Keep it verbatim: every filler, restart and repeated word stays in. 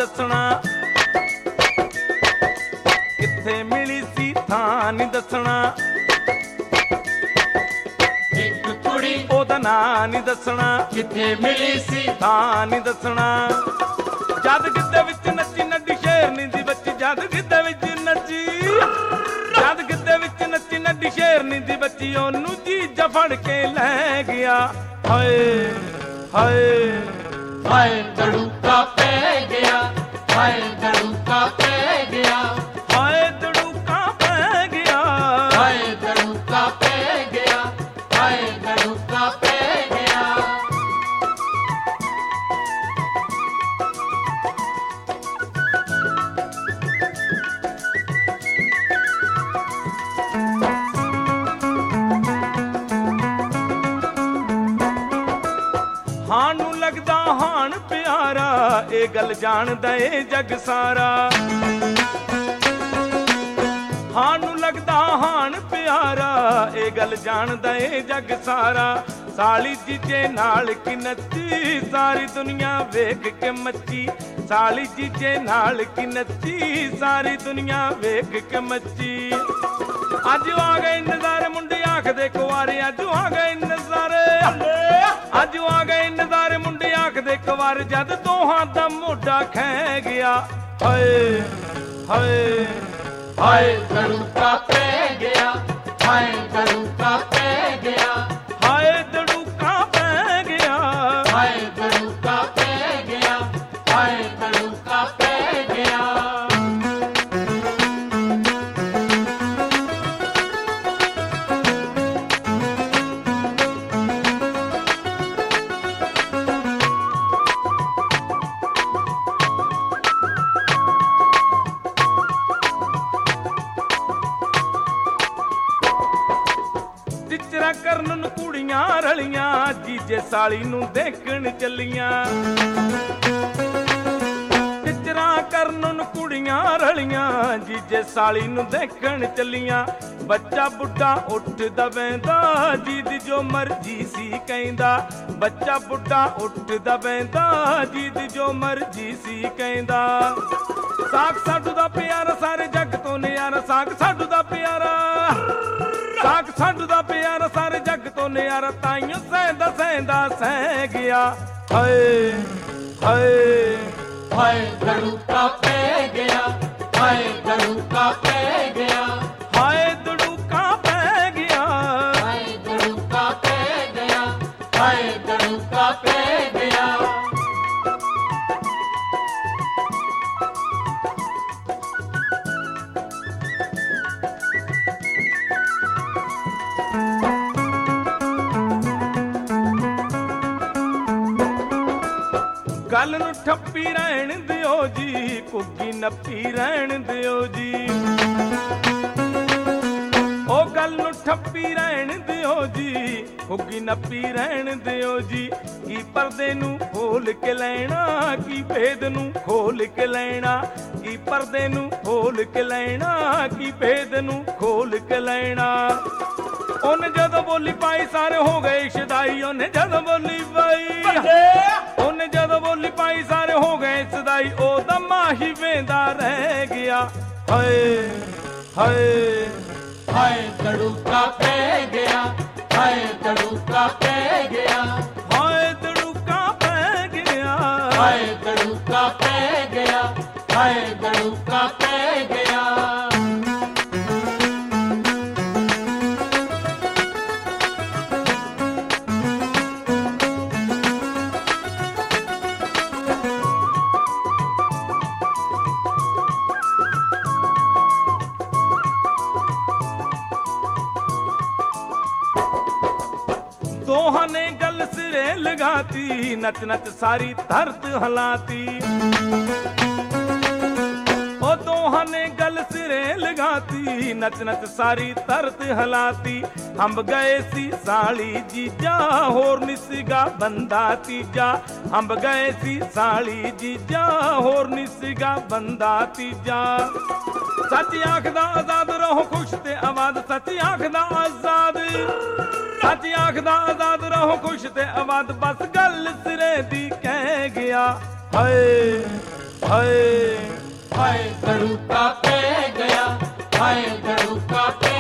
ਦੱਸਣਾ, ਕਿੱਥੇ ਮਿਲੀ ਸੀ ਥਾਂ ਨੀ ਦੱਸਣਾ, ਇੱਕ ਕੁੜੀ ਉਹਦਾ ਨਾਂ ਨੀ ਦੱਸਣਾ, ਕਿੱਥੇ ਮਿਲੀ ਸੀ ਥਾਂ ਨੀ ਦੱਸਣਾ। ਜਦ ਗਿੱਧੇ ਵਿੱਚ ਨੱਚੀ ਨੱਡੀ ਸ਼ੇਰਨੀ ਦੀ ਬੱਚੀ, ਜਦ ਗਿੱਧੇ ਵਿੱਚ ਨੱਚੀ ਜਦ ਗਿੱਧੇ ਵਿੱਚ ਨੱਚੀ ਨੱਡੀ ਸ਼ੇਰਨੀ ਦੀ ਬੱਚੀ, ਉਹਨੂੰ ਜੀਜਾ ਫੜ ਕੇ ਲੈ ਗਿਆ। ਹਾਏ ਹਾਏ ਹਾਏ ਦੜੂਕਾ ਪੈ ਗਿਆ, ਹਾਏ ਦੜੂਕਾ ਪੈ ਗਿਆ, ਹਾਏ ਦੜੂਕਾ ਪੈ ਗਿਆ, ਹਾਏ ਦੜੂਕਾ ਪੈ ਗਿਆ, ਹਾਏ ਦੜੂਕਾ ਪੈ ਗਿਆ। ਹਾਣ ਨੂੰ ਲੱਗਦਾ ਹਾਣ ਪਿਆਰਾ, ਇਹ ਗੱਲ ਜਾਣਦਾ ਏ ਜੱਗ ਸਾਰਾ। ਹਾਣ ਨੂੰ ਲੱਗਦਾ ਹਾਣ ਪਿਆਰਾ, ਇਹ ਗੱਲ ਜਾਣਦਾ ਏ ਜੱਗ ਸਾਰਾ। ਸਾਲੀ ਜੀਜੇ ਨਾਲ ਕੀ ਨੱਚੀ, ਸਾਰੀ ਦੁਨੀਆ ਵੇਖ ਕੇ ਮੱਚੀ। ਸਾਲੀ ਜੀਜੇ ਨਾਲ ਕੀ ਨੱਚੀ, ਸਾਰੀ ਦੁਨੀਆ ਵੇਖ ਕੇ ਮੱਚੀ। ਅੱਜ ਆ ਗਏ ਨਜ਼ਾਰੇ ਮੁੰਡੇ ਆਖਦੇ ਕੁਆਰੇ, ਅੱਜ ਆ ਗਏ ਨਜ਼ਾਰੇ, ਅੱਜ ਆ ਗਏ ਨਜ਼ਾਰੇ ਮੁੰਡੇ ਆਖਦੇ ਕੁਆਰੇ, ਜਦ ਦੋਹਾਂ ਦਾ ਮੋਢਾ ਖਹਿ ਗਿਆ। ਹਾਏ ਹਾਏ ਹਾਏ ਦੜੂਕਾ ਪੈ ਗਿਆ, ਹਾਏ ਦੜੂਕਾ ਪੈ ਗਿਆ, ਹਾਏ ਦੜੂਕਾ ਪੈ ਗਿਆ, ਹਾਏ ਦੜੂਕਾ ਪੈ ਗਿਆ, ਹਾਏ ਦੜੂਕਾ ਪੈ ਗਿਆ। ਟਿਚਰਾ ਕਰਨ ਨੂੰ ਕੁੜੀਆਂ ਰਲੀਆਂ, ਜੀਜੇ ਸਾਲੀ ਨੂੰ ਦੇਖਣ ਚੱਲੀਆਂ। ਟਿਚਰਾ ਕਰਨ ਨੂੰ ਕੁੜੀਆਂ ਰਲੀਆਂ, ਜੀਜੇ ਸਾਲੀ ਨੂੰ ਦੇਖਣ ਚੱਲੀਆਂ। ਬੱਚਾ ਬੁੱਢਾ ਉੱਠਦਾ ਬਹਿੰਦਾ, ਜੀਦੀ ਜੋ ਮਰਜੀ ਸੀ ਕਹਿੰਦਾ। ਬੱਚਾ ਬੁੱਢਾ ਉੱਠਦਾ ਬਹਿੰਦਾ, ਜੀਦੀ ਜੋ ਮਰਜੀ ਸੀ ਕਹਿੰਦਾ। ਸਾਗ ਸਾਡੂ ਦਾ ਪਿਆਰਾ, ਸਾਰੇ ਜੱਗ ਤੋਂ ਨਿਆਰਾ, ਸਾਗ ਸਾਡੂ ਦਾ ਪਿਆਰਾ, ਸਾਗ ਸਾਡੂ ਦਾ ਪਿਆਰਾ, ਸਾਰੇ ਜੱਗ ਤੋਂ ਨਿਆਰਾ। ਤਾਈਓ ਸਹਿੰਦਾ ਸਹਿੰਦਾ ਸਹਿ ਗਿਆ। ਹਾਏ ਹਾਏ ਹਾਏ ਦੜੂਕਾ ਪੈ ਗਿਆ, ਹਾਏ ਦੜੂਕਾ ਪੈ ਗਿਆ, ਹਾਏ ਦੜੂਕਾ ਪੈ ਗਿਆ, ਹਾਏ ਦੜੂਕਾ ਪੈ ਗਿਆ, ਹਾਏ ਦੜੂਕਾ ਪੈ ਗਿਆ। ਗੱਲ ਨੂੰ ਠੱਪੀ ਰਹਿਣ ਦਿਓ ਜੀ, ਕੁੱਗੀ ਨੱਪੀ ਰਹਿਣ ਦਿਓ ਜੀ। ਉਹ ਗੱਲ ਨੂੰ ਠੱਪੀ ਰਹਿਣ ਦਿਓ ਜੀ, ਕੁੱਗੀ ਨੱਪੀ ਰਹਿਣ ਦਿਓ ਜੀ। ਕੀ ਪਰਦੇ ਨੂੰ ਖੋਲ ਕੇ ਲੈਣਾ, ਕੀ ਭੇਦ ਨੂੰ ਖੋਲ ਕੇ ਲੈਣਾ। ਕੀ ਪਰਦੇ ਨੂੰ ਖੋਲ ਕੇ ਲੈਣਾ, ਕੀ ਭੇਦ ਨੂੰ ਖੋਲ ਕੇ ਲੈਣਾ। ਉਹਨੇ ਜਦੋਂ ਬੋਲੀ ਪਾਈ ਸਾਰੇ ਹੋ ਗਏ ਸ਼ਦਾਈ, ਉਹਨੇ ਜਦੋਂ ਬੋਲੀ ਪਾਈ, ਉਹਨੇ ਜਦੋਂ ਬੋਲੀ ਪਾਈ ਸਾਰੇ ਹੋ ਗਏ ਸ਼ਦਾਈ। ਉਹਦਾ ਮਾਹੀ ਵੇਂਦਾ ਰਹਿ ਗਿਆ। ਹਾਏ ਹਾਏ ਹਾਏ ਦੜੂਕਾ ਪੈ ਗਿਆ, ਹਾਏ ਦੜੂਕਾ ਪੈ ਗਿਆ, ਹਾਏ ਦੜੂਕਾ ਪੈ ਗਿਆ, ਹਾਏ ਦੜੂਕਾ ਪੈ ਗਿਆ, ਹਾਏ ਦੜੂਕਾ ਪੈ ਗਿਆ। ਦੋਹਾਂ ਨੇ ਗੱਲ ਸਿਰੇ ਲਗਾਤੀ, ਨੱਚ ਨੱਚ ਸਾਰੀ ਧਰਤ ਹਲਾਤੀ। ਉਹ ਦੋਹਾਂ ਨੇ ਗੱਲ ਸਿਰੇ ਲਗਾਤੀ, ਨੱਚ ਨੱਚ ਸਾਰੀ ਧਰਤ ਹਲਾਤੀ। ਹੰਬ ਗਏ ਸੀ ਸਾਲੀ ਜੀਜਾ, ਹੋਰ ਨੀ ਸੀਗਾ ਬੰਦਾ ਤੀਜਾ। ਹੰਬ ਗਏ ਸੀ ਸਾਲੀ ਜੀਜਾ, ਹੋਰ ਨੀ ਸੀਗਾ ਬੰਦਾ ਤੀਜਾ। ਸੱਚ ਆਖਦਾ ਆਜ਼ਾਦ ਰਹੋ ਖੁਸ਼ ਤੇ ਆਬਾਦ, ਸੱਚ ਆਖਦਾ ਆਜ਼ਾਦ, ਸੱਚ ਆਖਦਾ ਆਜ਼ਾਦ ਰਹੋ ਖੁਸ਼ ਤੇ ਆਬਾਦ। ਬਸ ਗੱਲ ਸਿਰੇ ਦੀ ਕਹਿ ਗਿਆ। ਹਾਏ ਹਾਏ ਹਾਏ ਧੜੂਕਾ ਪੈ ਗਿਆ, ਹਾਏ ਧੜੂਕਾ ਪੈ